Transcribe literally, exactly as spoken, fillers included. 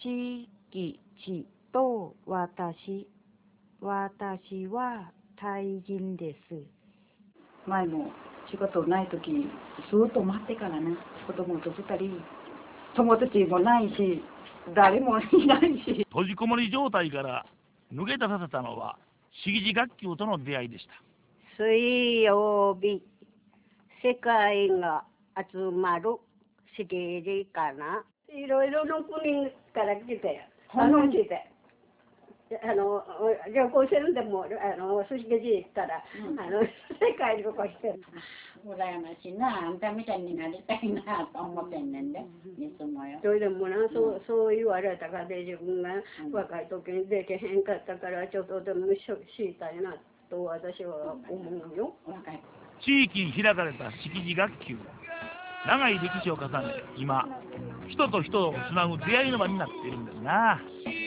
地域地と私。私はタイ人です。前も仕事ないとき、ずっと待ってからね、子供と二人、友達もないし、誰もいないし。 閉じこもり状態から抜け出させたのは、識字学級との出会いでした。 水曜日、世界が集まる識字かな。いろいろの国から来て、楽しいで。あの旅行するんでもあの寿司で行ったら、うん、あの世界旅行してる。 羨ましいな、あんたみたいになりたいなと思ってんねんで、いつもよ。 それでもな、そう、そう言われたからで自分が若い時にできへんかったからちょっとでも知りたいなと私は思うよ。 地域に開かれた識字学級、長い歴史を重ね、今人と人をつなぐ出会いの場になっているんですな。